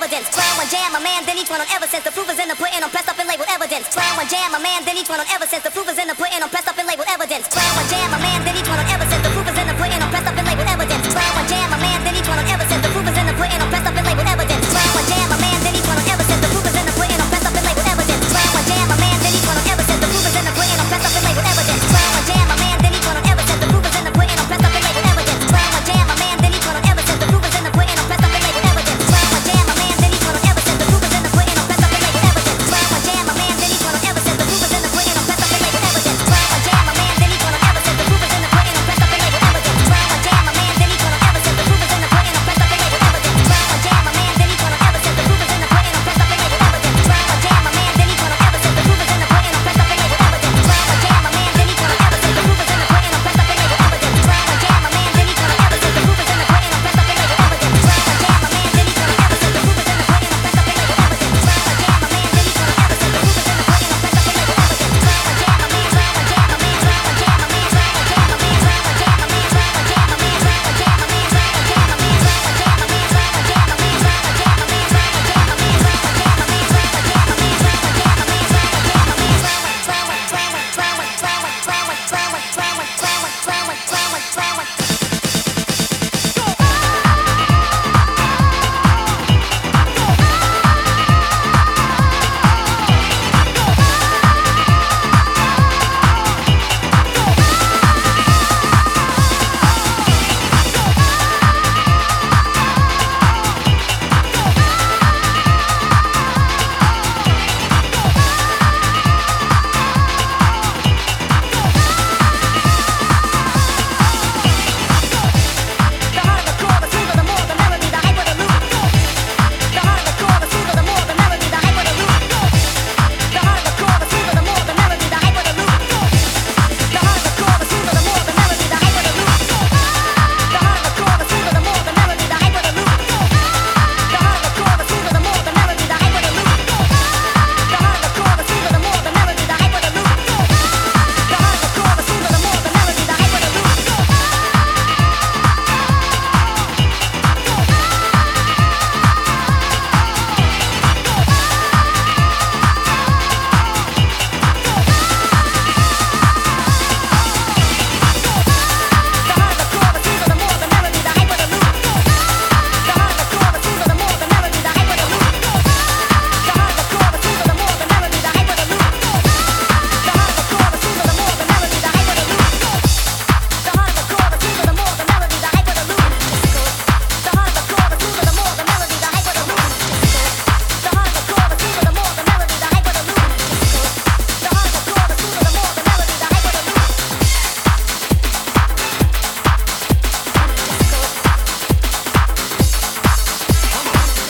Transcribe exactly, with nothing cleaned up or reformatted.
evidence. Slam one jam a man, then each one on ever since the proof is in the pudding. I'm pressed up and labeled evidence. Slam one jam a man, then each one on ever since the proof is in the pudding. I'm pressed up